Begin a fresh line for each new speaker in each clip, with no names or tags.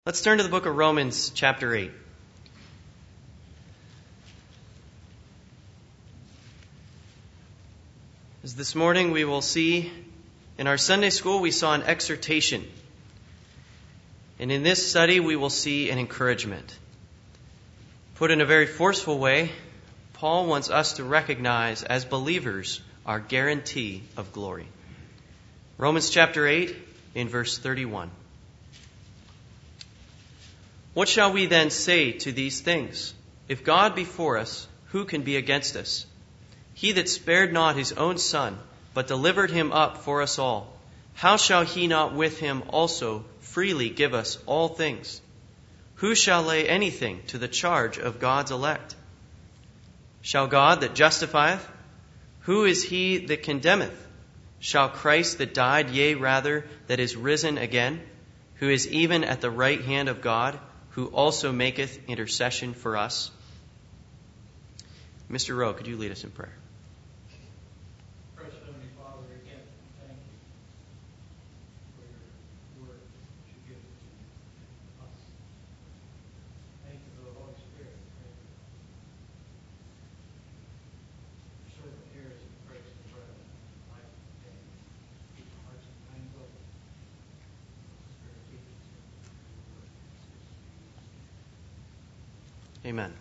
Let's turn to the book of Romans, chapter 8. As this morning we will see, in our Sunday school we saw an exhortation. And in this study we will see an encouragement. Put in a very forceful way, Paul wants us to recognize as believers our guarantee of glory. Romans chapter 8 in verse 31. What shall we then say to these things? If God be for us, who can be against us? He that spared not his own Son, but delivered him up for us all, how shall he not with him also freely give us all things? Who shall lay anything to the charge of God's elect? Shall God that justifieth? Who is he that condemneth? Shall Christ that died, yea rather, that is risen again, who is even at the right hand of God, who also maketh intercession for us? Mr. Rowe, could you lead us in prayer?
Precious Heavenly Father, again, thank you for your word that you give to us. Thank you for the Holy Spirit. Thank you. Your servant here is in grace and bread, life and day. Keep our hearts and minds open. Spirit teaches us your word.
Amen.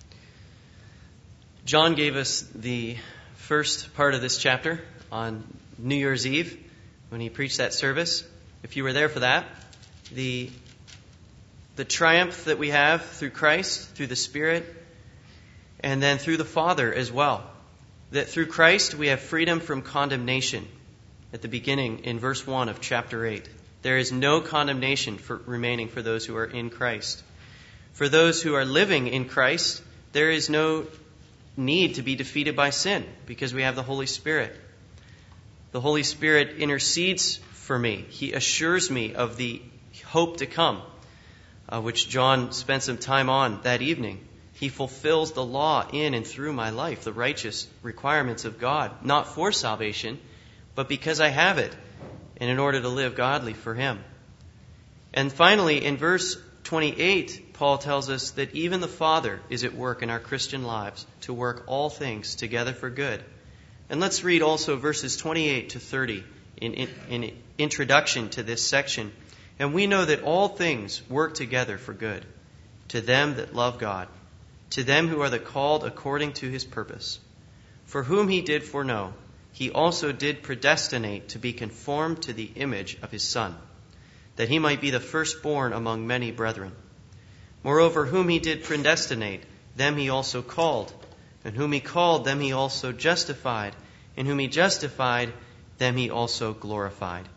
John gave us the first part of this chapter on New Year's Eve when he preached that service. If you were there for that, the triumph that we have through Christ, through the Spirit, and then through the Father as well. That through Christ we have freedom from condemnation. At the beginning in verse 1 of chapter 8. There is no condemnation remaining for those who are in Christ. For those who are living in Christ, there is no need to be defeated by sin because we have the Holy Spirit. The Holy Spirit intercedes for me. He assures me of the hope to come, which John spent some time on that evening. He fulfills the law in and through my life, the righteous requirements of God, not for salvation, but because I have it, and in order to live godly for Him. And finally, in verse 28, Paul tells us that even the Father is at work in our Christian lives to work all things together for good. And let's read also verses 28 to 30 in introduction to this section. And we know that all things work together for good, to them that love God, to them who are the called according to His purpose. For whom He did foreknow, He also did predestinate to be conformed to the image of His Son, that He might be the firstborn among many brethren. Moreover, whom He did predestinate, them He also called. And whom He called, them He also justified. And whom He justified, them He also glorified.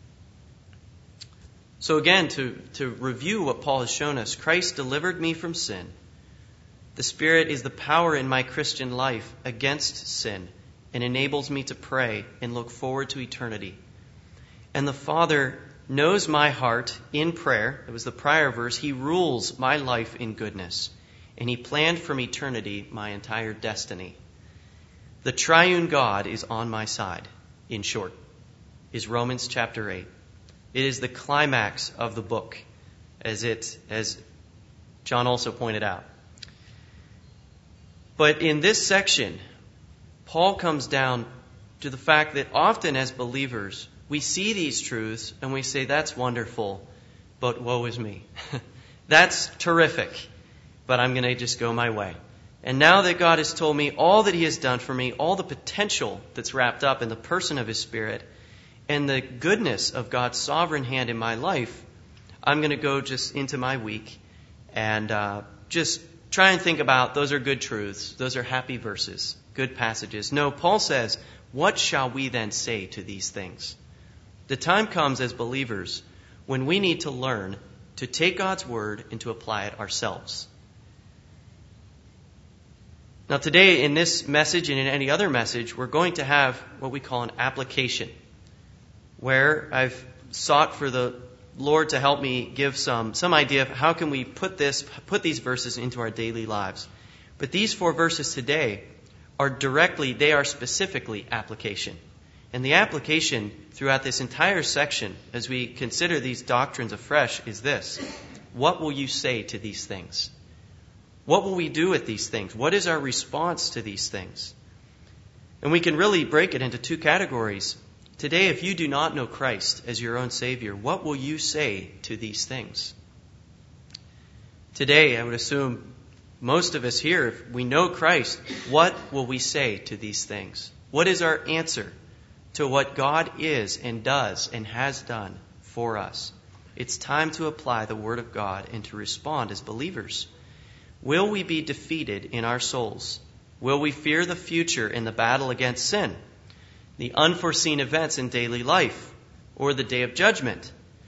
So again, to review what Paul has shown us, Christ delivered me from sin. The Spirit is the power in my Christian life against sin and enables me to pray and look forward to eternity. And the Father knows my heart in prayer. It was the prior verse. He rules my life in goodness. And He planned from eternity my entire destiny. The triune God is on my side, in short, is Romans chapter 8. It is the climax of the book, as John also pointed out. But in this section, Paul comes down to the fact that often as believers, we see these truths and we say, that's wonderful, but woe is me. That's terrific, but I'm going to just go my way. And now that God has told me all that He has done for me, all the potential that's wrapped up in the person of His Spirit, and the goodness of God's sovereign hand in my life, I'm going to go just into my week and just try and think about those are good truths. Those are happy verses, good passages. No, Paul says, what shall we then say to these things? The time comes as believers when we need to learn to take God's word and to apply it ourselves. Now today in this message and in any other message, we're going to have what we call an application, where I've sought for the Lord to help me give some idea of how can we put these verses into our daily lives. But these 4 verses today they are specifically application. And the application throughout this entire section, as we consider these doctrines afresh, is this. what will you say to these things? What will we do with these things? What is our response to these things? And we can really break it into two categories. Today, if you do not know Christ as your own Savior, what will you say to these things? Today, I would assume most of us here, if we know Christ, what will we say to these things? What is our answer to what God is and does and has done for us? It's time to apply the Word of God and to respond as believers. Will we be defeated in our souls? Will we fear the future in the battle against sin, the unforeseen events in daily life, or the day of judgment?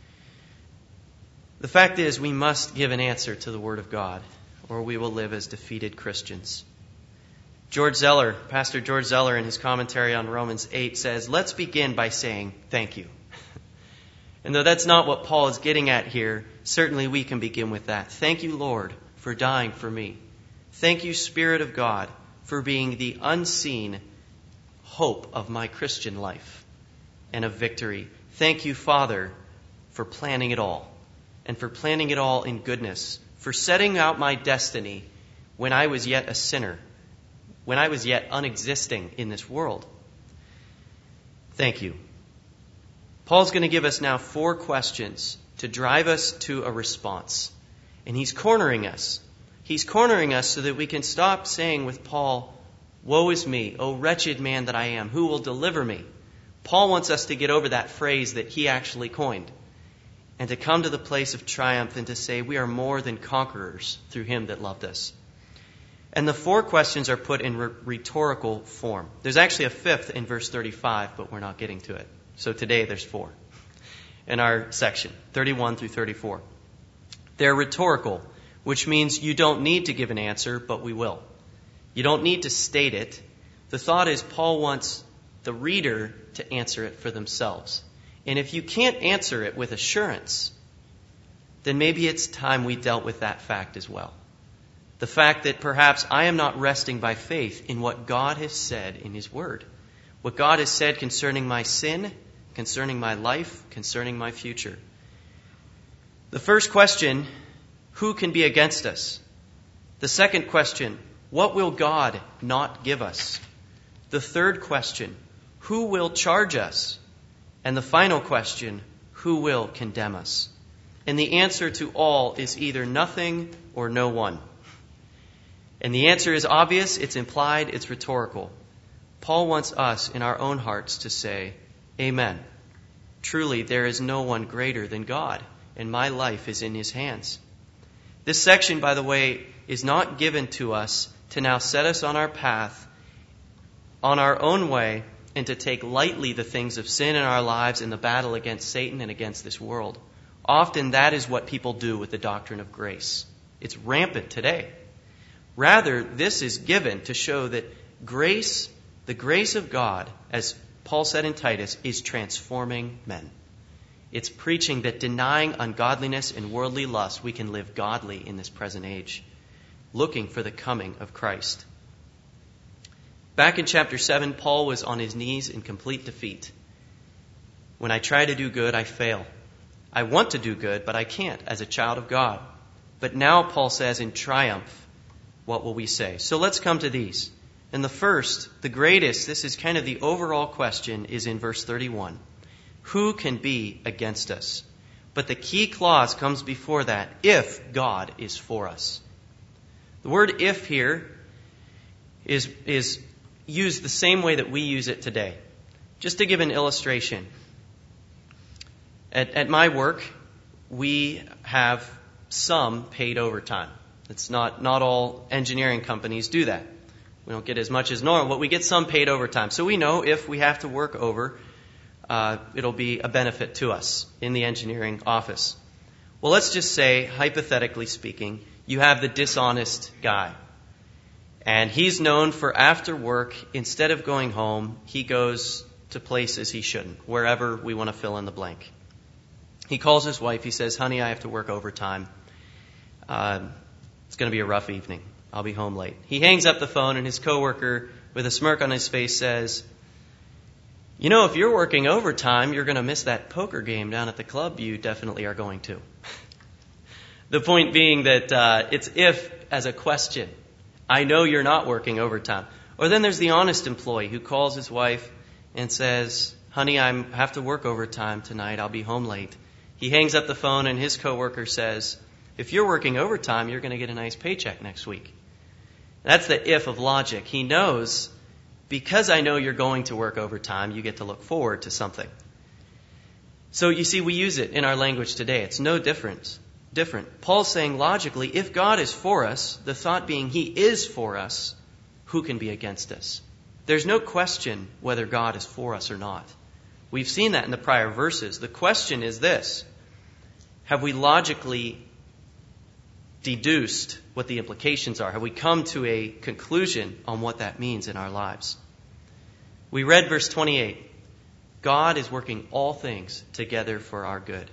The fact is, we must give an answer to the Word of God, or we will live as defeated Christians. Pastor George Zeller, in his commentary on Romans 8, says, let's begin by saying thank you. And though that's not what Paul is getting at here, certainly we can begin with that. Thank you, Lord, for dying for me. Thank you, Spirit of God, for being the unseen hope of my Christian life and of victory. Thank you, Father, for planning it all, and for planning it all in goodness, for setting out my destiny when I was yet a sinner, when I was yet unexisting in this world. Thank you. Paul's going to give us now 4 questions to drive us to a response. And he's cornering us. He's cornering us so that we can stop saying with Paul, woe is me, O wretched man that I am, who will deliver me? Paul wants us to get over that phrase that he actually coined and to come to the place of triumph and to say we are more than conquerors through him that loved us. And the 4 questions are put in rhetorical form. There's actually a 5th in verse 35, but we're not getting to it. So today there's 4 in our section, 31 through 34. They're rhetorical, which means you don't need to give an answer, but we will. You don't need to state it. The thought is Paul wants the reader to answer it for themselves. And if you can't answer it with assurance, then maybe it's time we dealt with that fact as well. The fact that perhaps I am not resting by faith in what God has said in His Word. What God has said concerning my sin, concerning my life, concerning my future. The first question, who can be against us? The second question, what will God not give us? The third question, who will charge us? And the final question, who will condemn us? And the answer to all is either nothing or no one. And the answer is obvious, it's implied, it's rhetorical. Paul wants us in our own hearts to say, Amen. Truly, there is no one greater than God, and my life is in His hands. This section, by the way, is not given to us to now set us on our path, on our own way, and to take lightly the things of sin in our lives in the battle against Satan and against this world. Often that is what people do with the doctrine of grace. It's rampant today. Rather, this is given to show that grace, the grace of God, as Paul said in Titus, is transforming men. It's preaching that denying ungodliness and worldly lust, we can live godly in this present age, looking for the coming of Christ. Back in chapter 7, Paul was on his knees in complete defeat. When I try to do good, I fail. I want to do good, but I can't as a child of God. But now Paul says in triumph, what will we say? So let's come to these. And the first, the greatest, this is kind of the overall question, is in verse 31. Who can be against us? But the key clause comes before that, if God is for us. The word if here is used the same way that we use it today. Just to give an illustration. At my work, we have some paid overtime. It's not all engineering companies do that. We don't get as much as normal, but we get some paid overtime. So we know if we have to work over, it'll be a benefit to us in the engineering office. Well, let's just say, hypothetically speaking, you have the dishonest guy. And he's known for after work, instead of going home, he goes to places he shouldn't, wherever we want to fill in the blank. He calls his wife, he says, honey, I have to work overtime. It's going to be a rough evening. I'll be home late. He hangs up the phone and his coworker, with a smirk on his face, says, you know, if you're working overtime, you're going to miss that poker game down at the club you definitely are going to. The point being that it's if as a question. I know you're not working overtime. Or then there's the honest employee who calls his wife and says, honey, I have to work overtime tonight. I'll be home late. He hangs up the phone and his coworker says, if you're working overtime, you're going to get a nice paycheck next week. That's the if of logic. He knows, because I know you're going to work overtime, you get to look forward to something. So you see, we use it in our language today. It's no different. Paul's saying logically, if God is for us, the thought being He is for us, who can be against us? There's no question whether God is for us or not. We've seen that in the prior verses. The question is this: have we logically deduced what the implications are? Have we come to a conclusion on what that means in our lives? We read verse 28. God is working all things together for our good.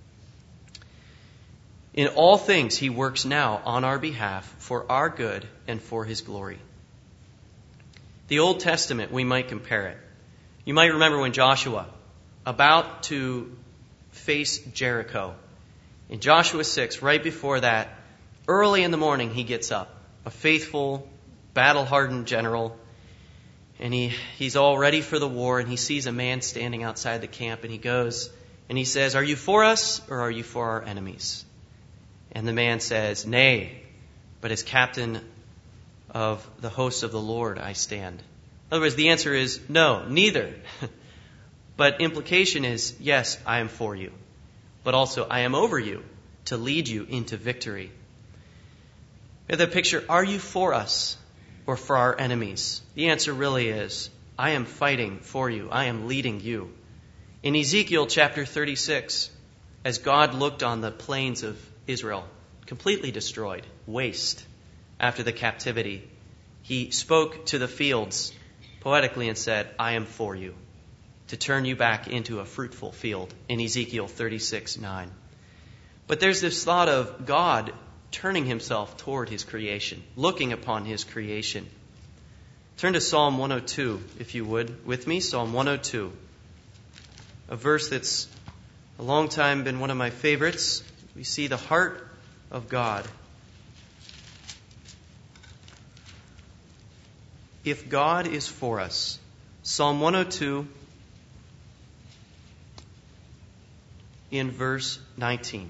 In all things, He works now on our behalf for our good and for His glory. The Old Testament, we might compare it. You might remember when Joshua, about to face Jericho, in Joshua 6, right before that, early in the morning, he gets up, a faithful, battle-hardened general, and he's all ready for the war, and he sees a man standing outside the camp, and he goes and he says, are you for us or are you for our enemies? And the man says, nay, but as captain of the hosts of the Lord I stand. In other words, the answer is no, neither. But implication is, yes, I am for you. But also, I am over you to lead you into victory. We have the picture, are you for us or for our enemies? The answer really is, I am fighting for you. I am leading you. In Ezekiel chapter 36, as God looked on the plains of Israel, completely destroyed, waste, after the captivity, He spoke to the fields poetically and said, I am for you, to turn you back into a fruitful field, in Ezekiel 36:9. But there's this thought of God turning Himself toward His creation, looking upon His creation. Turn to Psalm 102, if you would, with me, Psalm 102, a verse that's a long time been one of my favorites. We see the heart of God. If God is for us, Psalm 102 in verse 19.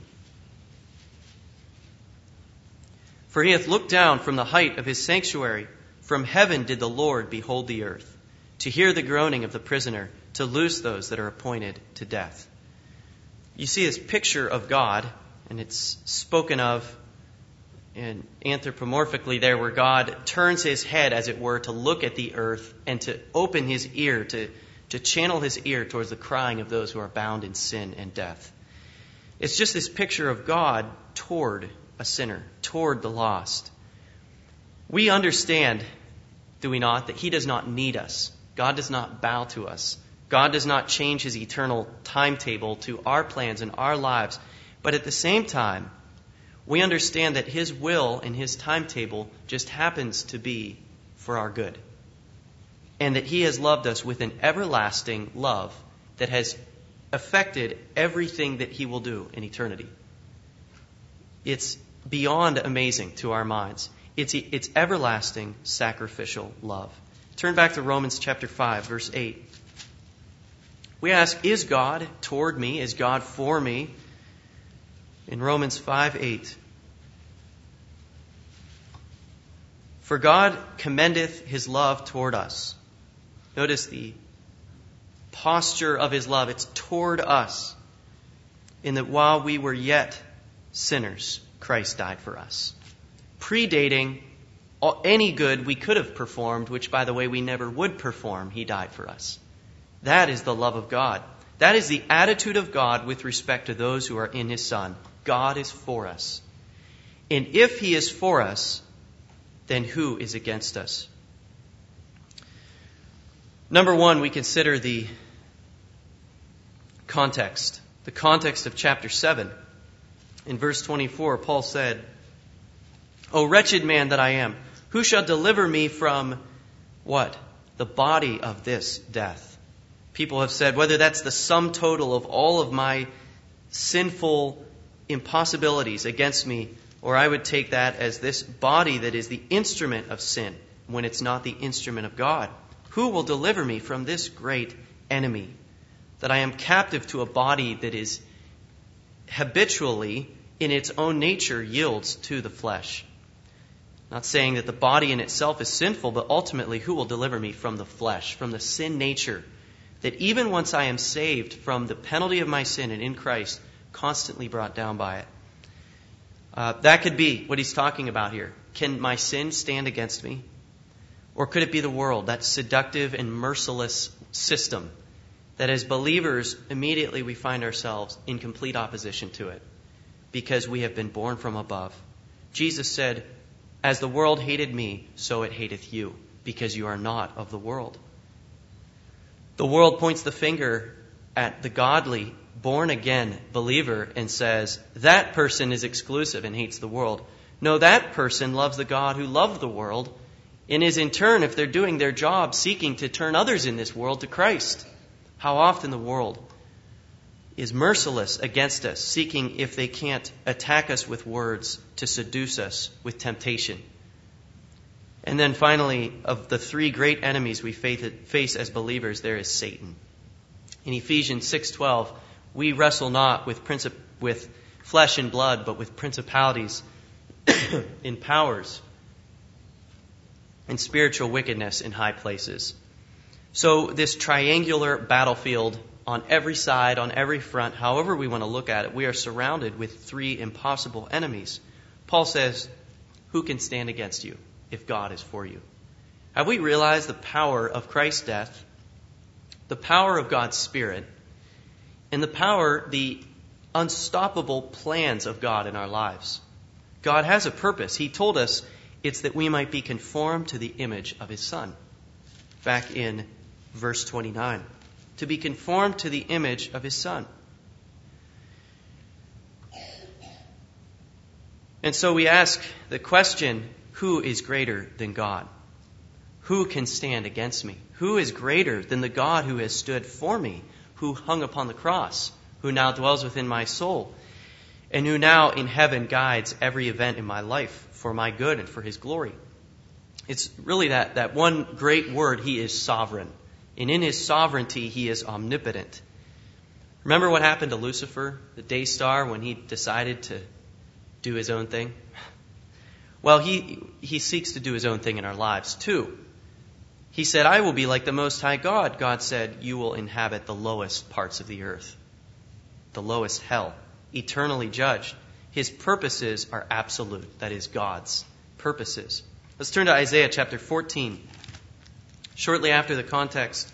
For He hath looked down from the height of His sanctuary. From heaven did the Lord behold the earth, to hear the groaning of the prisoner, to loose those that are appointed to death. You see this picture of God, and it's spoken of and anthropomorphically there, where God turns His head, as it were, to look at the earth and to open His ear, to channel His ear towards the crying of those who are bound in sin and death. It's just this picture of God toward a sinner, toward the lost. We understand, do we not, that He does not need us. God does not bow to us. God does not change His eternal timetable to our plans and our lives. But at the same time, we understand that His will and His timetable just happens to be for our good. And that He has loved us with an everlasting love that has affected everything that He will do in eternity. It's beyond amazing to our minds. It's everlasting sacrificial love. Turn back to Romans chapter 5, verse 8. We ask, is God toward me? Is God for me? In Romans 5:8, for God commendeth His love toward us. Notice the posture of His love. It's toward us. In that while we were yet sinners, Christ died for us. Predating any good we could have performed, which, by the way, we never would perform, He died for us. That is the love of God. That is the attitude of God with respect to those who are in His Son. God is for us. And if He is for us, then who is against us? Number one, we consider the context. The context of chapter 7. In verse 24, Paul said, O wretched man that I am, who shall deliver me from what? The body of this death. People have said, whether that's the sum total of all of my sinful impossibilities against me, or I would take that as this body that is the instrument of sin when it's not the instrument of God. Who will deliver me from this great enemy? That I am captive to a body that is habitually, in its own nature, yields to the flesh. Not saying that the body in itself is sinful, but ultimately, who will deliver me from the flesh, from the sin nature, that even once I am saved from the penalty of my sin and in Christ, constantly brought down by it. That could be what he's talking about here. Can my sin stand against me? Or could it be the world, that seductive and merciless system that as believers, immediately we find ourselves in complete opposition to it because we have been born from above. Jesus said, as the world hated me, so it hateth you, because you are not of the world. The world points the finger at the godly, born-again believer and says, that person is exclusive and hates the world. No, that person loves the God who loved the world and is in turn, if they're doing their job, seeking to turn others in this world to Christ. How often the world is merciless against us, seeking, if they can't, attack us with words to seduce us with temptation. And then finally, of the three great enemies we face as believers, there is Satan. In Ephesians 6:12, we wrestle not with flesh and blood, but with principalities in powers and spiritual wickedness in high places. So this triangular battlefield on every side, on every front, however we want to look at it, we are surrounded with three impossible enemies. Paul says, who can stand against you if God is for you? Have we realized the power of Christ's death, the power of God's Spirit, and the unstoppable plans of God in our lives? God has a purpose. He told us it's that we might be conformed to the image of His Son. Back in verse 29. To be conformed to the image of His Son. And so we ask the question, who is greater than God? Who can stand against me? Who is greater than the God who has stood for me, who hung upon the cross, who now dwells within my soul, and who now in heaven guides every event in my life for my good and for His glory? It's really that one great word, He is sovereign. And in His sovereignty, He is omnipotent. Remember what happened to Lucifer, the day star, when he decided to do his own thing? Well, he seeks to do his own thing in our lives too. He said, I will be like the Most High God. God said, you will inhabit the lowest parts of the earth, the lowest hell, eternally judged. His purposes are absolute. That is God's purposes. Let's turn to Isaiah chapter 14. Shortly after the context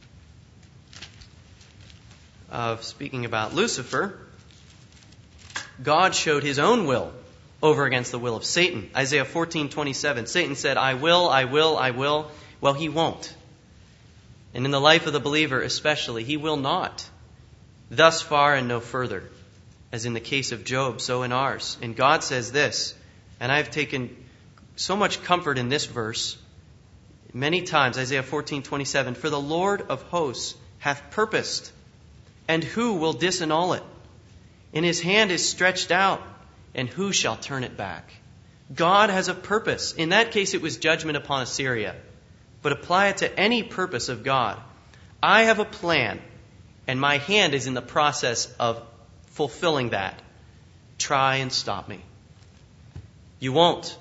of speaking about Lucifer, God showed His own will over against the will of Satan. Isaiah 14:27. Satan said, I will, I will, I will. Well, he won't. And in the life of the believer especially, he will not. Thus far and no further. As in the case of Job, so in ours. And God says this, and I've taken so much comfort in this verse many times, Isaiah 14:27. For the Lord of hosts hath purposed, and who will disannul it? And His hand is stretched out, and who shall turn it back? God has a purpose. In that case, it was judgment upon Assyria. But apply it to any purpose of God. I have a plan, and my hand is in the process of fulfilling that. Try and stop me. You won't.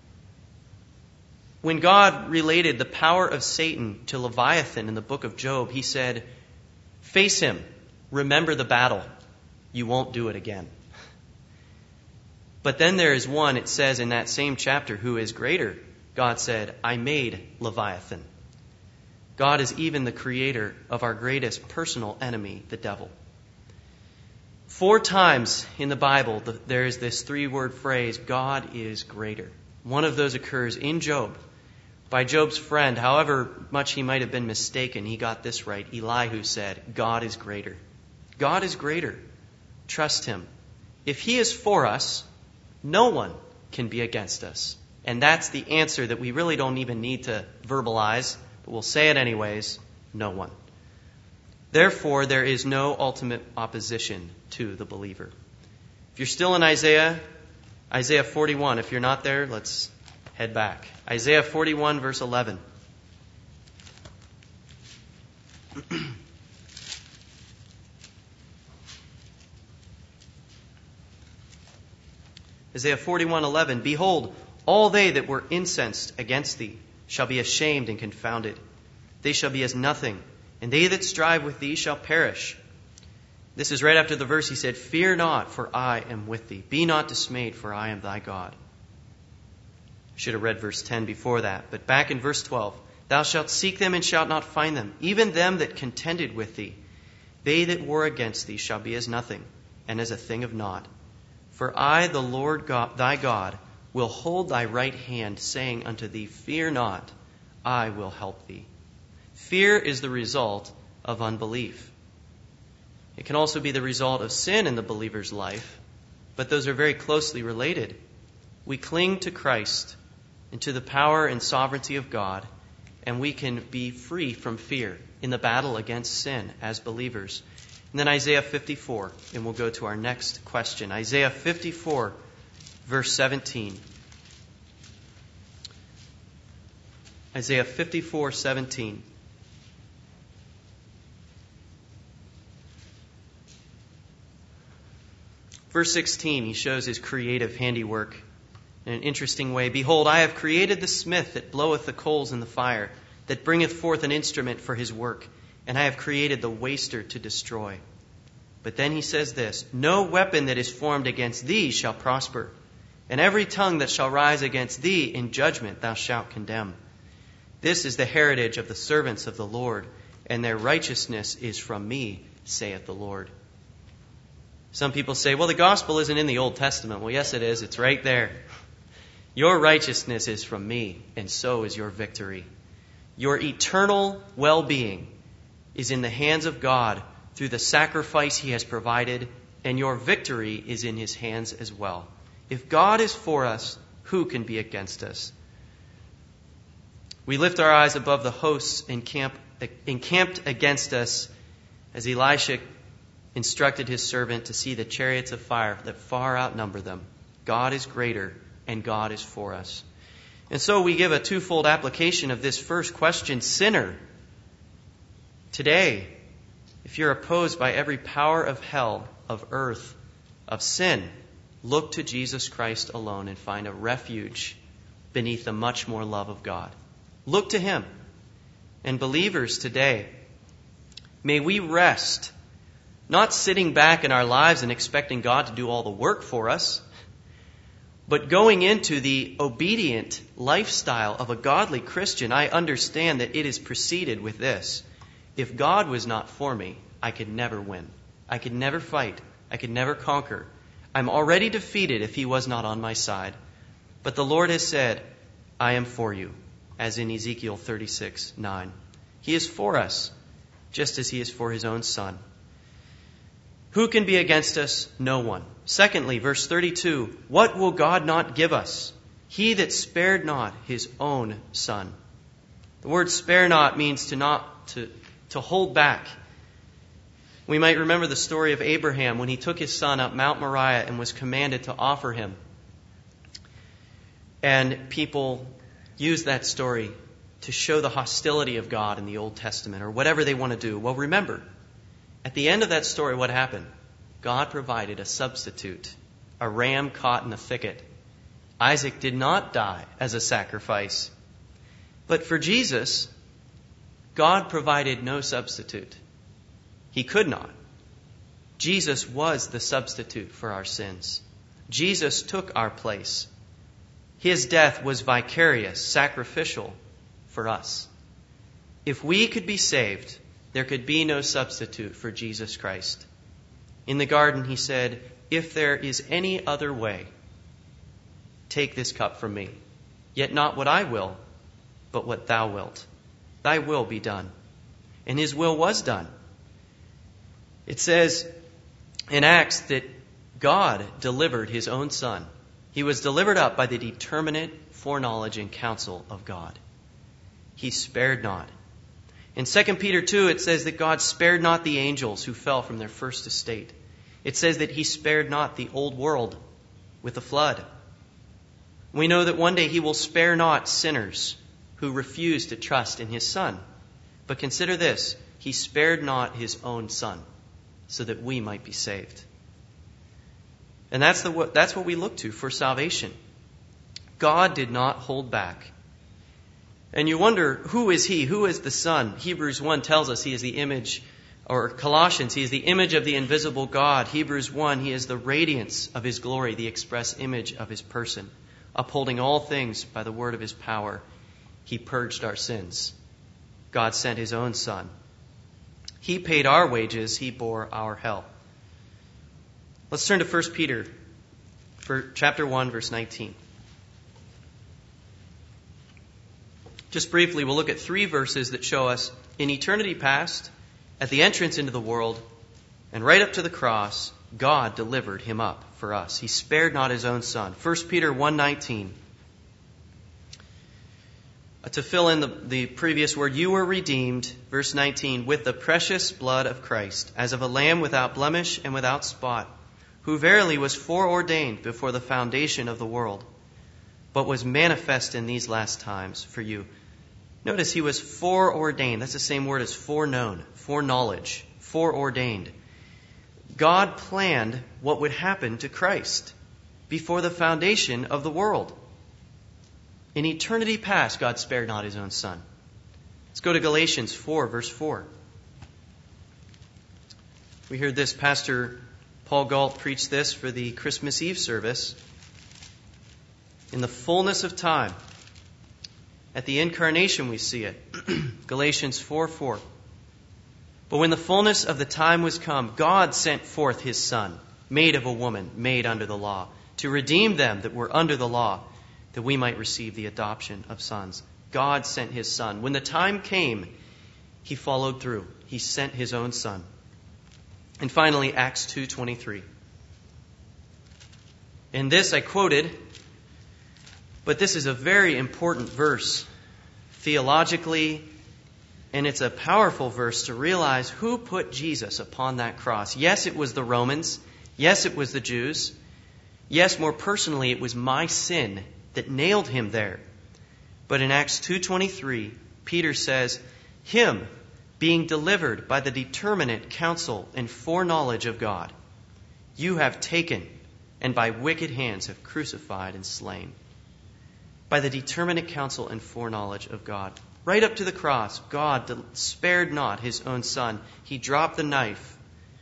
When God related the power of Satan to Leviathan in the book of Job, He said, face him, remember the battle. You won't do it again. But then there is one, it says in that same chapter, who is greater. God said, I made Leviathan. God is even the creator of our greatest personal enemy, the devil. 4 times in the Bible, there is this 3-word phrase, God is greater. One of those occurs in Job. By Job's friend, however much he might have been mistaken, he got this right. Elihu said, God is greater. God is greater. Trust Him. If He is for us, no one can be against us. And that's the answer that we really don't even need to verbalize, but we'll say it anyways, no one. Therefore, there is no ultimate opposition to the believer. If you're still in Isaiah 41. If you're not there, let's head back. Isaiah 41, verse 11. Isaiah 41:11. Behold, all they that were incensed against thee shall be ashamed and confounded. They shall be as nothing, and they that strive with thee shall perish. This is right after the verse he said, Fear not, for I am with thee. Be not dismayed, for I am thy God. I should have read verse 10 before that. But back in verse 12, Thou shalt seek them and shalt not find them, even them that contended with thee. They that war against thee shall be as nothing, and as a thing of naught. For I, the Lord God, thy God, will hold thy right hand, saying unto thee, Fear not, I will help thee. Fear is the result of unbelief. It can also be the result of sin in the believer's life, but those are very closely related. We cling to Christ and to the power and sovereignty of God, and we can be free from fear in the battle against sin as believers. And then Isaiah 54, and we'll go to our next question. Isaiah 54, verse 17. Isaiah 54:17. Verse 16, he shows his creative handiwork in an interesting way. Behold, I have created the smith that bloweth the coals in the fire, that bringeth forth an instrument for his work, and I have created the waster to destroy. But then he says this, No weapon that is formed against thee shall prosper, and every tongue that shall rise against thee in judgment thou shalt condemn. This is the heritage of the servants of the Lord, and their righteousness is from me, saith the Lord. Some people say, well, the gospel isn't in the Old Testament. Well, yes, it is. It's right there. Your righteousness is from me, and so is your victory. Your eternal well-being is in the hands of God through the sacrifice he has provided, and your victory is in his hands as well. If God is for us, who can be against us? We lift our eyes above the hosts encamped against us, as Elisha instructed his servant to see the chariots of fire that far outnumber them. God is greater, and God is for us. And so we give a twofold application of this first question, sinner. Today, if you're opposed by every power of hell, of earth, of sin, look to Jesus Christ alone and find a refuge beneath the much more love of God. Look to him. And believers today, may we rest, not sitting back in our lives and expecting God to do all the work for us, but going into the obedient lifestyle of a godly Christian. I understand that it is preceded with this. If God was not for me, I could never win. I could never fight. I could never conquer. I'm already defeated if he was not on my side. But the Lord has said, I am for you, as in Ezekiel 36:9. He is for us, just as he is for his own son. Who can be against us? No one. Secondly, verse 32, what will God not give us? He that spared not his own son. The word spare not means to hold back. We might remember the story of Abraham when he took his son up Mount Moriah and was commanded to offer him. And people use that story to show the hostility of God in the Old Testament, or whatever they want to do. Well, remember, at the end of that story, what happened? God provided a substitute, a ram caught in the thicket. Isaac did not die as a sacrifice. But for Jesus, God provided no substitute. He could not. Jesus was the substitute for our sins. Jesus took our place. His death was vicarious, sacrificial for us. If we could be saved, there could be no substitute for Jesus Christ. In the garden, he said, if there is any other way, take this cup from me. Yet not what I will, but what thou wilt. Thy will be done. And his will was done. It says in Acts that God delivered his own son. He was delivered up by the determinate foreknowledge and counsel of God. He spared not. In 2 Peter 2, it says that God spared not the angels who fell from their first estate. It says that he spared not the old world with the flood. We know that one day he will spare not sinners who refuse to trust in his Son. But consider this, he spared not his own Son so that we might be saved. And that's what we look to for salvation. God did not hold back. And you wonder, who is he? Who is the Son? Hebrews 1 tells us he is the image, or Colossians, he is the image of the invisible God. Hebrews 1, he is the radiance of his glory, the express image of his person. Upholding all things by the word of his power, he purged our sins. God sent his own Son. He paid our wages, he bore our hell. Let's turn to 1 Peter for chapter 1, verse 19. Just briefly, we'll look at 3 verses that show us in eternity past, at the entrance into the world, and right up to the cross, God delivered him up for us. He spared not his own Son. 1 Peter 1:19. To fill in the previous word, you were redeemed, verse 19, with the precious blood of Christ, as of a lamb without blemish and without spot, who verily was foreordained before the foundation of the world, but was manifest in these last times for you. Notice he was foreordained. That's the same word as foreknown, foreknowledge, foreordained. God planned what would happen to Christ before the foundation of the world. In eternity past, God spared not his own Son. Let's go to Galatians 4, verse 4. We heard this, Pastor Paul Galt preached this for the Christmas Eve service. In the fullness of time, at the incarnation we see it. Galatians 4:4. But when the fullness of the time was come, God sent forth his Son, made of a woman, made under the law, to redeem them that were under the law, that we might receive the adoption of sons. God sent his Son. When the time came, he followed through. He sent his own Son. And finally, Acts 2:23. In this I quoted, but this is a very important verse theologically, and it's a powerful verse to realize who put Jesus upon that cross. Yes, it was the Romans. Yes, it was the Jews. Yes, more personally, it was my sin that nailed him there. But in Acts 2:23, Peter says, him being delivered by the determinate counsel and foreknowledge of God, you have taken and by wicked hands have crucified and slain. By the determinate counsel and foreknowledge of God. Right up to the cross, God spared not his own Son. He dropped the knife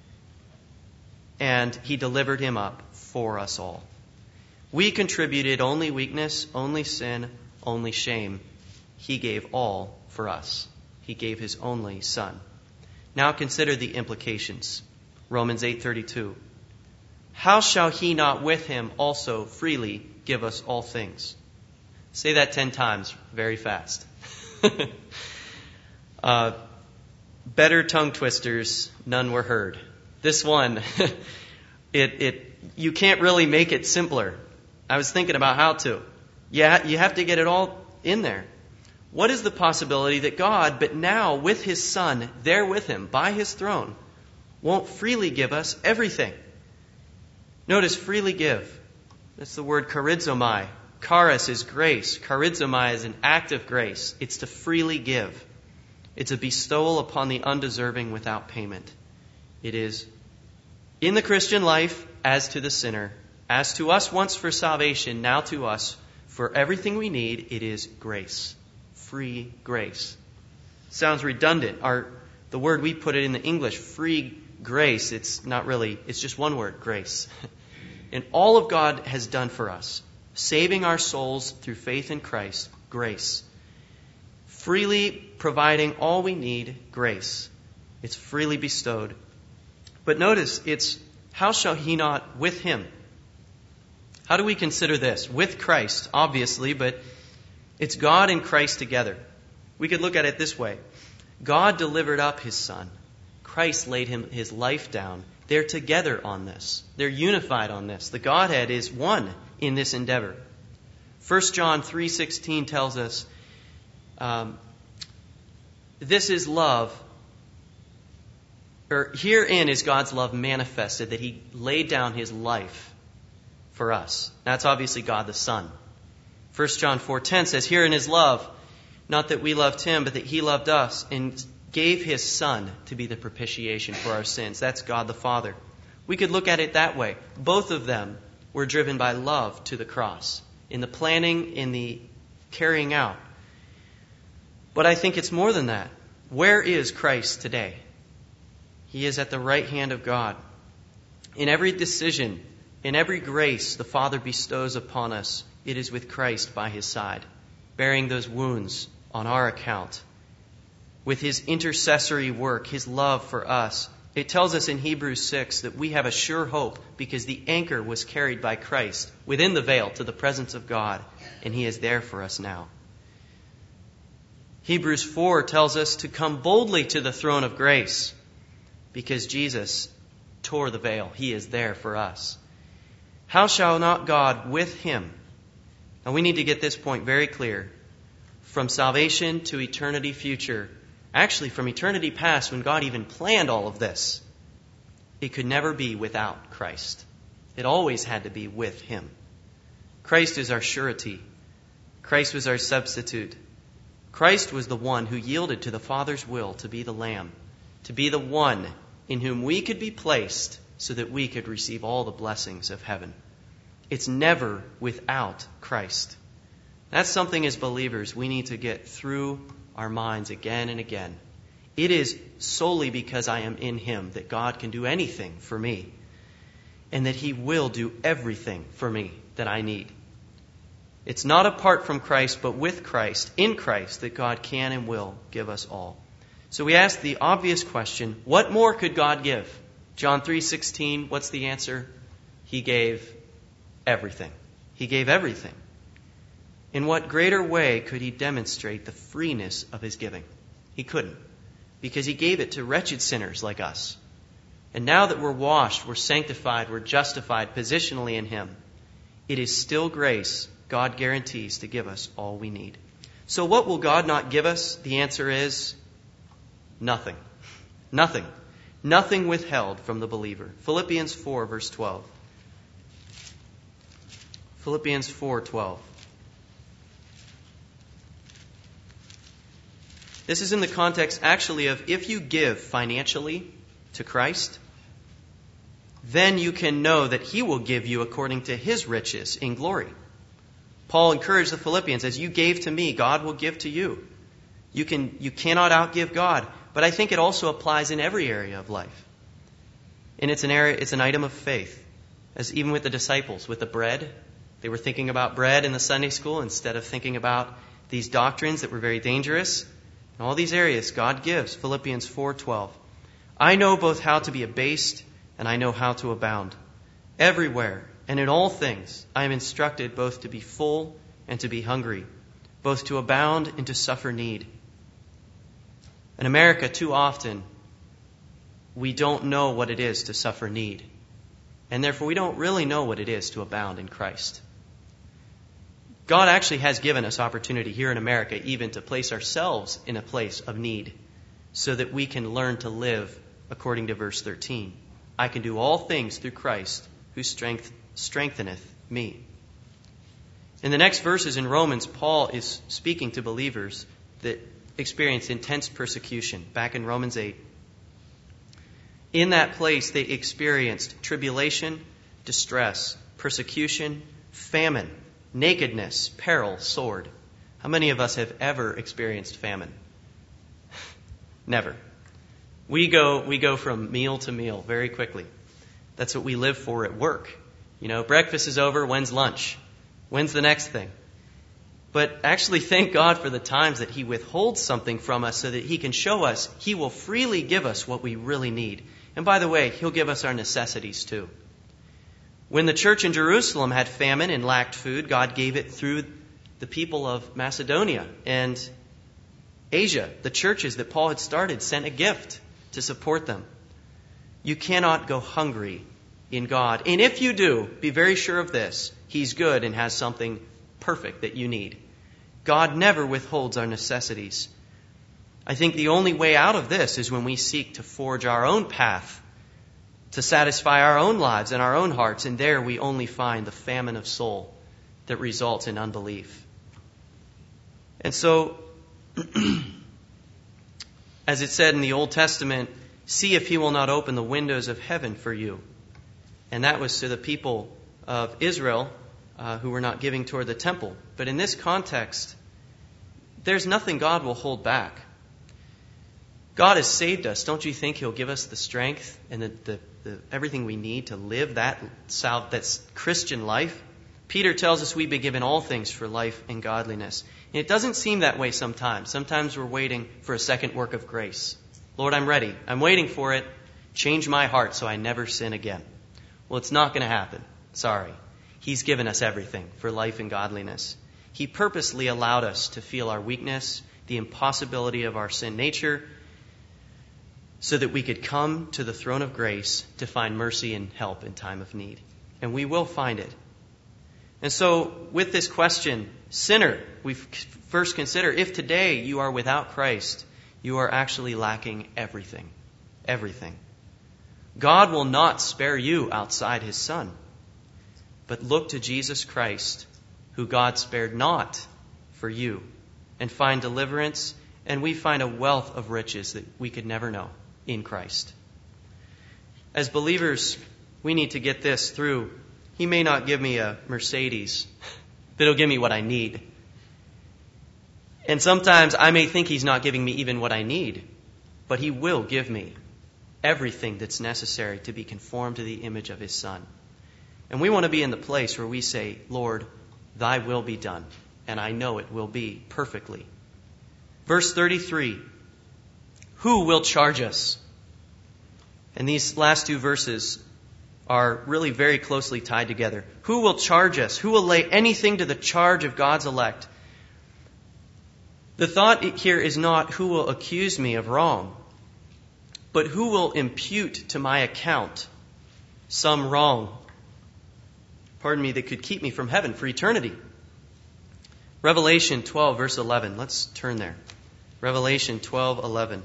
and he delivered him up for us all. We contributed only weakness, only sin, only shame. He gave all for us. He gave his only Son. Now consider the implications. Romans 8:32. How shall he not with him also freely give us all things? Say that 10 times very fast. Better tongue twisters, none were heard. This one, you can't really make it simpler. I was thinking about how to. Yeah, you have to get it all in there. What is the possibility that God, but now with his Son, there with him, by his throne, won't freely give us everything? Notice, freely give. That's the word charizomai. Charis is grace. Charizomai is an act of grace. It's to freely give. It's a bestowal upon the undeserving without payment. It is in the Christian life as to the sinner. As to us once for salvation, now to us for everything we need, it is grace. Free grace. Sounds redundant. The word we put it in the English, free grace, it's not really, it's just one word, grace. And all of God has done for us, saving our souls through faith in Christ, grace. Freely providing all we need, grace. It's freely bestowed. But notice, it's how shall he not with him? How do we consider this? With Christ, obviously, but it's God and Christ together. We could look at it this way. God delivered up his Son. Christ laid his life down. They're together on this. They're unified on this. The Godhead is one in this endeavor. 1 John 3:16 tells us, this is love. Herein is God's love manifested, that he laid down his life for us. That's obviously God the Son. 1 John 4:10 says, herein is love, not that we loved him, but that he loved us and gave his Son to be the propitiation for our sins. That's God the Father. We could look at it that way. Both of them were driven by love to the cross, in the planning, in the carrying out. But I think it's more than that. Where is Christ today? He is at the right hand of God. In every decision, in every grace the Father bestows upon us, it is with Christ by his side, bearing those wounds on our account. With his intercessory work, his love for us. It tells us in Hebrews 6 that we have a sure hope because the anchor was carried by Christ within the veil to the presence of God, and he is there for us now. Hebrews 4 tells us to come boldly to the throne of grace because Jesus tore the veil. He is there for us. How shall not God with him? Now we need to get this point very clear. From salvation to eternity future, actually from eternity past when God even planned all of this, it could never be without Christ. It always had to be with him. Christ is our surety. Christ was our substitute. Christ was the one who yielded to the Father's will to be the Lamb, to be the one in whom we could be placed so that we could receive all the blessings of heaven. It's never without Christ. That's something as believers we need to get through our minds again and again. It is solely because I am in him that God can do anything for me, and that he will do everything for me that I need. It's not apart from Christ, but with Christ, in Christ, that God can and will give us all. So we ask the obvious question, what more could God give? John 3:16, what's the answer? He gave everything. He gave everything. In what greater way could he demonstrate the freeness of his giving? He couldn't, because he gave it to wretched sinners like us. And now that we're washed, we're sanctified, we're justified positionally in him, it is still grace God guarantees to give us all we need. So what will God not give us? The answer is nothing. Nothing. Nothing withheld from the believer. Philippians 4, verse 12. Philippians 4:12. This is in the context actually of if you give financially to Christ, then you can know that he will give you according to his riches in glory. Paul encouraged the Philippians, as you gave to me, God will give to you. You cannot outgive God. But I think it also applies in every area of life. And it's an item of faith. As even with the disciples, with the bread, they were thinking about bread in the Sunday school instead of thinking about these doctrines that were very dangerous. In all these areas, God gives. Philippians 4:12. I know both how to be abased and I know how to abound. Everywhere and in all things, I am instructed both to be full and to be hungry, both to abound and to suffer need. In America, too often, we don't know what it is to suffer need. And therefore, we don't really know what it is to abound in Christ. God actually has given us opportunity here in America even to place ourselves in a place of need so that we can learn to live according to verse 13. I can do all things through Christ who strengtheneth me. In the next verses in Romans, Paul is speaking to believers that experienced intense persecution back in Romans 8. In that place, they experienced tribulation, distress, persecution, famine, nakedness, peril, sword. How many of us have ever experienced famine? Never. We go from meal to meal very quickly. That's what we live for at work. Breakfast is over. When's lunch? When's the next thing? But actually thank God for the times that he withholds something from us so that he can show us he will freely give us what we really need. And by the way, he'll give us our necessities too. When the church in Jerusalem had famine and lacked food, God gave it through the people of Macedonia and Asia. The churches that Paul had started sent a gift to support them. You cannot go hungry in God. And if you do, be very sure of this. He's good and has something perfect that you need. God never withholds our necessities. I think the only way out of this is when we seek to forge our own path, to satisfy our own lives and our own hearts, and there we only find the famine of soul that results in unbelief. And so, as it said in the Old Testament, see if he will not open the windows of heaven for you. And that was to the people of Israel who were not giving toward the temple. But in this context, there's nothing God will hold back. God has saved us. Don't you think he'll give us the strength and the everything we need to live that's Christian life? Peter tells us we've been given all things for life and godliness. And it doesn't seem that way sometimes. Sometimes we're waiting for a second work of grace. Lord, I'm ready. I'm waiting for it. Change my heart so I never sin again. Well, it's not going to happen. Sorry. He's given us everything for life and godliness. He purposely allowed us to feel our weakness, the impossibility of our sin nature, so that we could come to the throne of grace to find mercy and help in time of need. And we will find it. And so, with this question, sinner, we first consider, if today you are without Christ, you are actually lacking everything. Everything. God will not spare you outside his Son. But look to Jesus Christ, who God spared not for you, and find deliverance, and we find a wealth of riches that we could never know in Christ. As believers, we need to get this through. He may not give me a Mercedes, but he'll give me what I need. And sometimes I may think he's not giving me even what I need, but he will give me everything that's necessary to be conformed to the image of his Son. And we want to be in the place where we say, Lord, thy will be done. And I know it will be perfectly. Verse 33, who will charge us? And these last two verses are really very closely tied together. Who will charge us? Who will lay anything to the charge of God's elect? The thought here is not who will accuse me of wrong, but who will impute to my account some wrong, that could keep me from heaven for eternity. Revelation 12, verse 11. Let's turn there. Revelation 12, 11.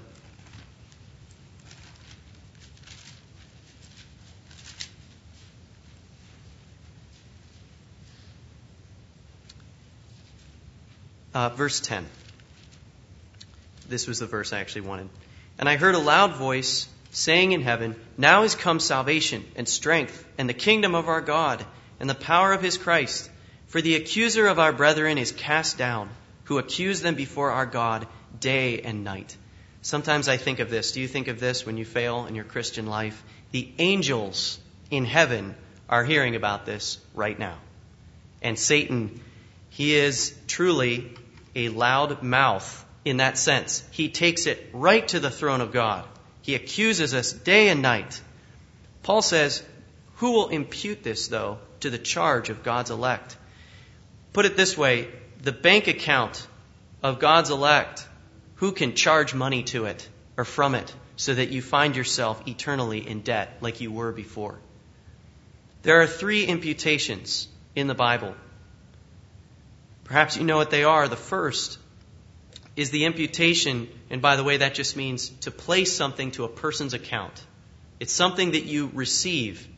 Verse 10. This was the verse I actually wanted. And I heard a loud voice saying in heaven, now is come salvation and strength and the kingdom of our God and the power of his Christ. For the accuser of our brethren is cast down, who accused them before our God day and night. Sometimes I think of this. Do you think of this when you fail in your Christian life? The angels in heaven are hearing about this right now. And Satan, he is truly a loud mouth in that sense. He takes it right to the throne of God. He accuses us day and night. Paul says, who will impute this, though, to the charge of God's elect? Put it this way, the bank account of God's elect, who can charge money to it or from it so that you find yourself eternally in debt like you were before? There are 3 imputations in the Bible. Perhaps you know what they are. The first is the imputation, and by the way, that just means to place something to a person's account. It's something that you receive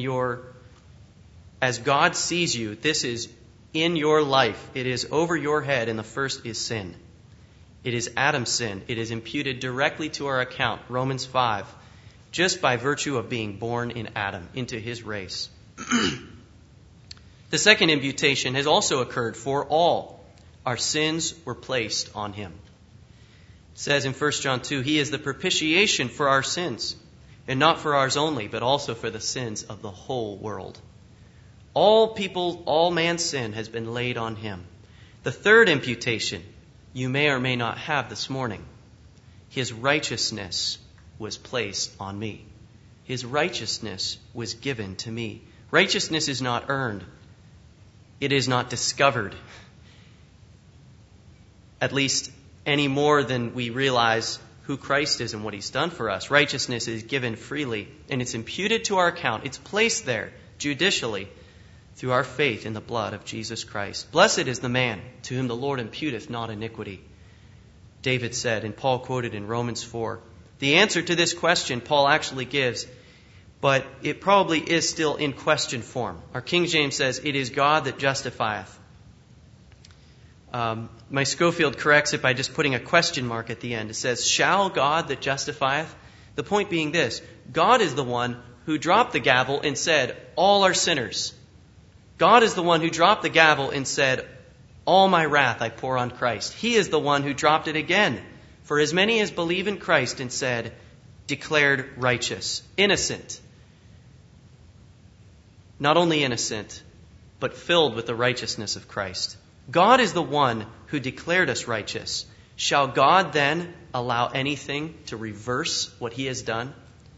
as God sees you, this is in your life. It is over your head, and the first is sin. It is Adam's sin. It is imputed directly to our account, Romans 5, just by virtue of being born in Adam, into his race. The second imputation has also occurred for all. Our sins were placed on him. It says in 1 John 2, he is the propitiation for our sins, and not for ours only, but also for the sins of the whole world. All man's sin has been laid on him. The third imputation you may or may not have this morning. His righteousness was placed on me. His righteousness was given to me. Righteousness is not earned. It is not discovered. At least any more than we realize who Christ is and what he's done for us. Righteousness is given freely, and it's imputed to our account. It's placed there judicially through our faith in the blood of Jesus Christ. Blessed is the man to whom the Lord imputeth not iniquity, David said, and Paul quoted in Romans 4. The answer to this question Paul actually gives, but it probably is still in question form. Our King James says, it is God that justifieth. My Schofield corrects it by just putting a question mark at the end. It says, shall God that justifieth? The point being this, God is the one who dropped the gavel and said, all are sinners. God is the one who dropped the gavel and said, all my wrath I pour on Christ. He is the one who dropped it again. For as many as believe in Christ and said, declared righteous, innocent. Not only innocent, but filled with the righteousness of Christ. God is the one who declared us righteous. Shall God then allow anything to reverse what he has done?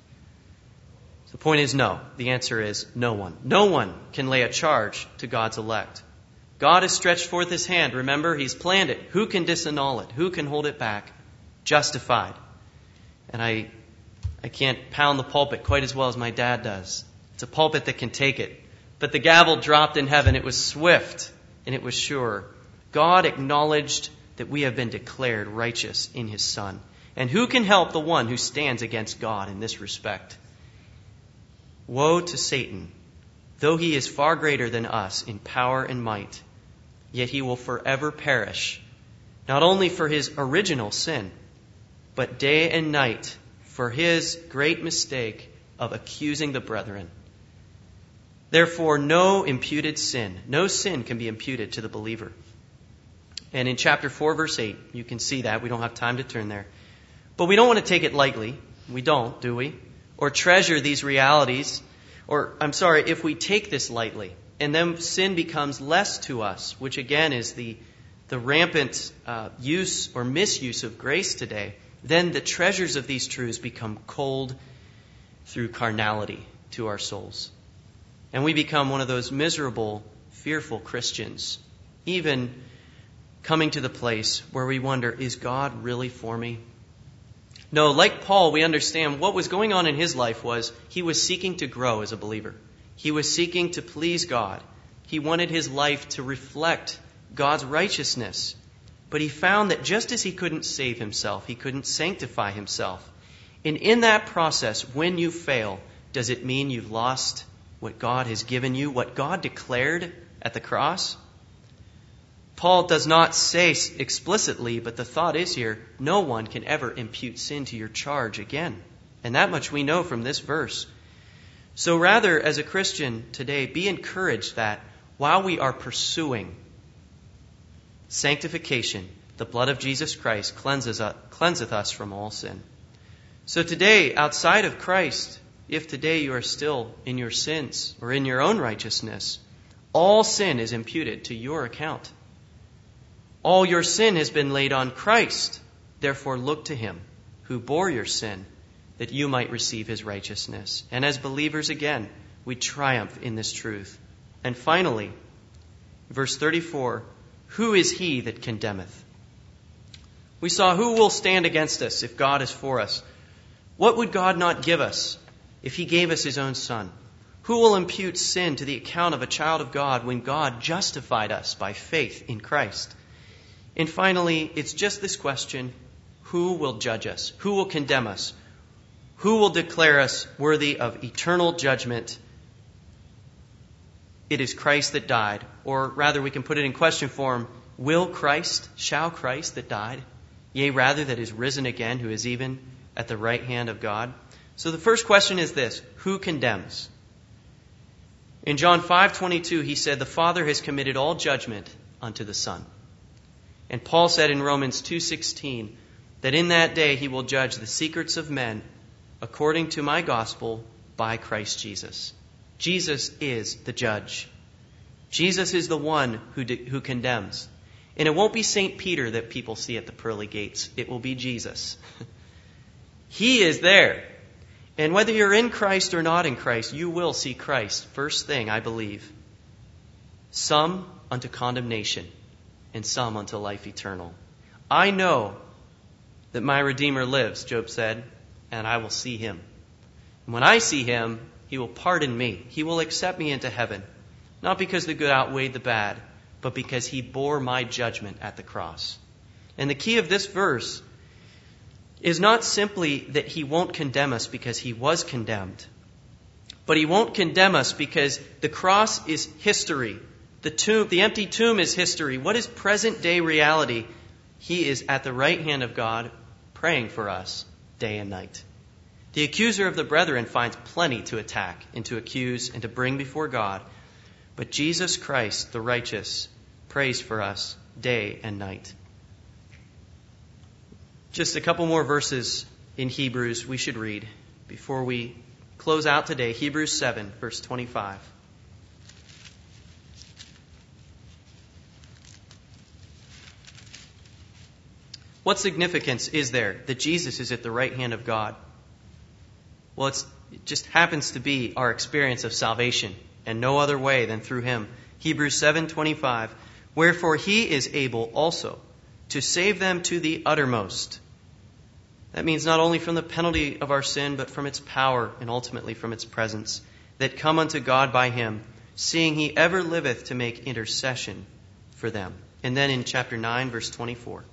The point is no. The answer is no one. No one can lay a charge to God's elect. God has stretched forth his hand. Remember, he's planned it. Who can disannul it? Who can hold it back? Justified. And I can't pound the pulpit quite as well as my dad does. It's a pulpit that can take it. But the gavel dropped in heaven. It was swift and it was sure. God acknowledged that we have been declared righteous in his Son. And who can help the one who stands against God in this respect? Woe to Satan. Though he is far greater than us in power and might, yet he will forever perish, not only for his original sin, but day and night for his great mistake of accusing the brethren. Therefore, no sin can be imputed to the believer. And in chapter 4, verse 8, you can see that. We don't have time to turn there. But we don't want to take it lightly. We don't, do we? Or treasure these realities. If we take this lightly, and then sin becomes less to us, which again is the rampant use or misuse of grace today, then the treasures of these truths become cold through carnality to our souls. And we become one of those miserable, fearful Christians, even coming to the place where we wonder, is God really for me? No, like Paul, we understand what was going on in his life was he was seeking to grow as a believer. He was seeking to please God. He wanted his life to reflect God's righteousness. But he found that just as he couldn't save himself, he couldn't sanctify himself. And in that process, when you fail, does it mean you've lost what God has given you, what God declared at the cross? Paul does not say explicitly, but the thought is here, no one can ever impute sin to your charge again. And that much we know from this verse. So rather, as a Christian today, be encouraged that while we are pursuing sanctification, the blood of Jesus Christ cleanseth us from all sin. So today, outside of Christ, if today you are still in your sins or in your own righteousness, all sin is imputed to your account. All your sin has been laid on Christ. Therefore look to him who bore your sin, that you might receive his righteousness. And as believers, again, we triumph in this truth. And finally, verse 34, who is he that condemneth? We saw who will stand against us if God is for us. What would God not give us if he gave us his own Son? Who will impute sin to the account of a child of God when God justified us by faith in Christ? And finally, it's just this question, who will judge us? Who will condemn us? Who will declare us worthy of eternal judgment? It is Christ that died. Or rather, we can put it in question form, shall Christ that died, yea, rather that is risen again, who is even at the right hand of God? So the first question is this, who condemns? In John 5:22, he said, the Father has committed all judgment unto the Son. And Paul said in Romans 2:16 that in that day he will judge the secrets of men according to my gospel by Christ Jesus. Jesus is the judge. Jesus is the one who condemns. And it won't be St. Peter that people see at the pearly gates. It will be Jesus. He is there. And whether you're in Christ or not in Christ, you will see Christ. First thing, I believe. Some unto condemnation, and some unto life eternal. I know that my Redeemer lives, Job said, and I will see him. And when I see him, he will pardon me. He will accept me into heaven. Not because the good outweighed the bad, but because he bore my judgment at the cross. And the key of this verse is not simply that he won't condemn us because he was condemned, but he won't condemn us because the cross is history. The empty tomb is history. What is present day reality? He is at the right hand of God praying for us day and night. The accuser of the brethren finds plenty to attack and to accuse and to bring before God. But Jesus Christ, the righteous, prays for us day and night. Just a couple more verses in Hebrews we should read before we close out today. Hebrews 7, verse 25. What significance is there that Jesus is at the right hand of God? Well, it just happens to be our experience of salvation, and no other way than through him. Hebrews 7:25. Wherefore he is able also to save them to the uttermost. That means not only from the penalty of our sin, but from its power and ultimately from its presence, that come unto God by him, seeing he ever liveth to make intercession for them. And then in chapter 9, verse 24.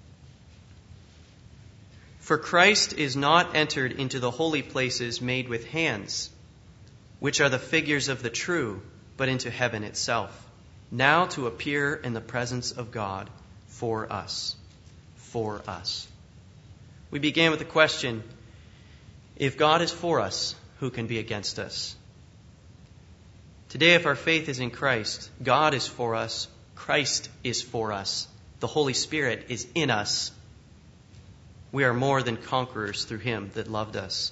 For Christ is not entered into the holy places made with hands, which are the figures of the true, but into heaven itself, now to appear in the presence of God for us. For us. We began with the question, if God is for us, who can be against us? Today, if our faith is in Christ, God is for us, Christ is for us, the Holy Spirit is in us. We are more than conquerors through him that loved us.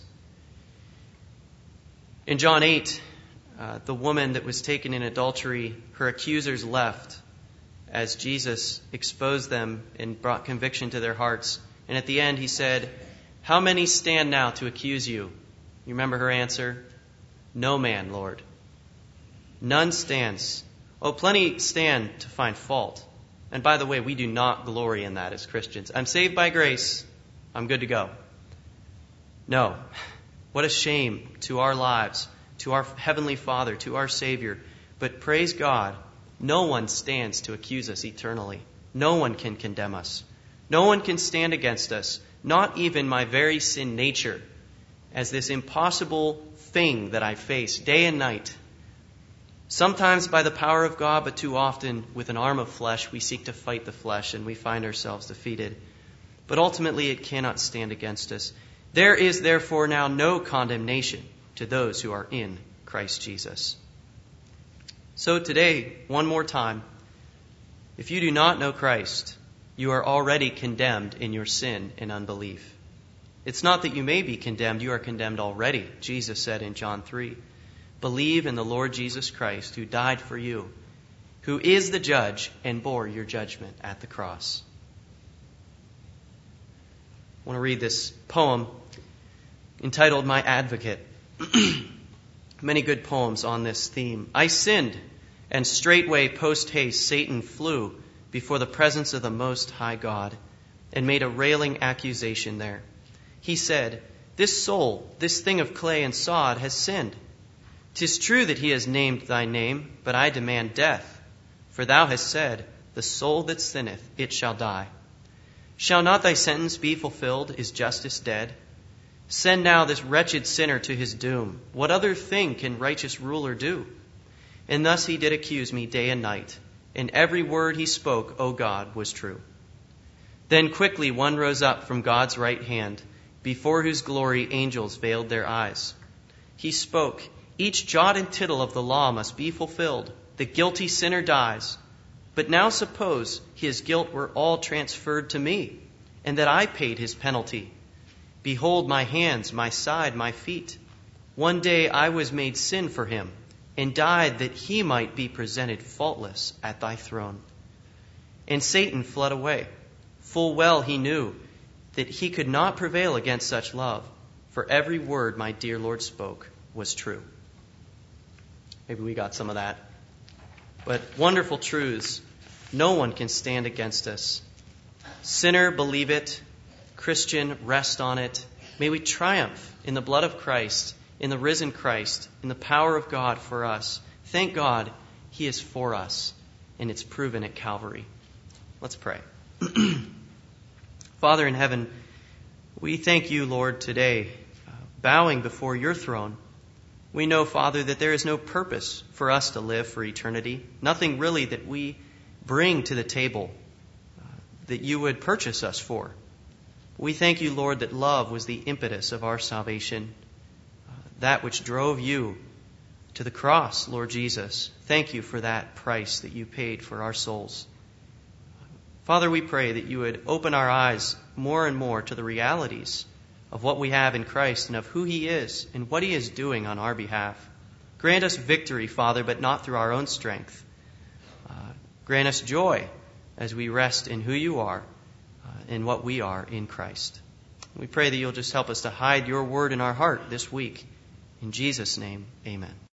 In John 8, the woman that was taken in adultery, her accusers left as Jesus exposed them and brought conviction to their hearts. And at the end he said, how many stand now to accuse you? You remember her answer? No man, Lord. None stands. Oh, plenty stand to find fault. And by the way, we do not glory in that as Christians. I'm saved by grace. I'm good to go. No. What a shame to our lives, to our Heavenly Father, to our Savior. But praise God, no one stands to accuse us eternally. No one can condemn us. No one can stand against us, not even my very sin nature, as this impossible thing that I face day and night. Sometimes by the power of God, but too often with an arm of flesh, we seek to fight the flesh and we find ourselves defeated. But ultimately it cannot stand against us. There is therefore now no condemnation to those who are in Christ Jesus. So today, one more time, if you do not know Christ, you are already condemned in your sin and unbelief. It's not that you may be condemned, you are condemned already. Jesus said in John 3, believe in the Lord Jesus Christ, who died for you, who is the judge and bore your judgment at the cross. I want to read this poem entitled My Advocate. Many good poems on this theme. I sinned, and straightway post-haste Satan flew before the presence of the Most High God, and made a railing accusation there. He said, this soul, this thing of clay and sod, has sinned. 'Tis true that he has named thy name, but I demand death. For thou hast said, the soul that sinneth, it shall die. Shall not thy sentence be fulfilled? Is justice dead? Send now this wretched sinner to his doom. What other thing can righteous ruler do? And thus he did accuse me day and night, and every word he spoke, O God, was true. Then quickly one rose up from God's right hand, before whose glory angels veiled their eyes. He spoke, each jot and tittle of the law must be fulfilled. The guilty sinner dies. But now suppose his guilt were all transferred to me, and that I paid his penalty. Behold my hands, my side, my feet. One day I was made sin for him, and died that he might be presented faultless at thy throne. And Satan fled away. Full well he knew that he could not prevail against such love, for every word my dear Lord spoke was true. Maybe we got some of that. But wonderful truths. No one can stand against us. Sinner, believe it. Christian, rest on it. May we triumph in the blood of Christ, in the risen Christ, in the power of God for us. Thank God he is for us, and it's proven at Calvary. Let's pray. Father in heaven, we thank you, Lord, today, bowing before your throne. We know, Father, that there is no purpose for us to live for eternity, nothing really that we bring to the table that you would purchase us for. We thank you, Lord, that love was the impetus of our salvation, that which drove you to the cross, Lord Jesus. Thank you for that price that you paid for our souls. Father, we pray that you would open our eyes more and more to the realities of what we have in Christ and of who he is and what he is doing on our behalf. Grant us victory, Father, but not through our own strength. Grant us joy as we rest in who you are and what we are in Christ. We pray that you'll just help us to hide your word in our heart this week. In Jesus' name, amen.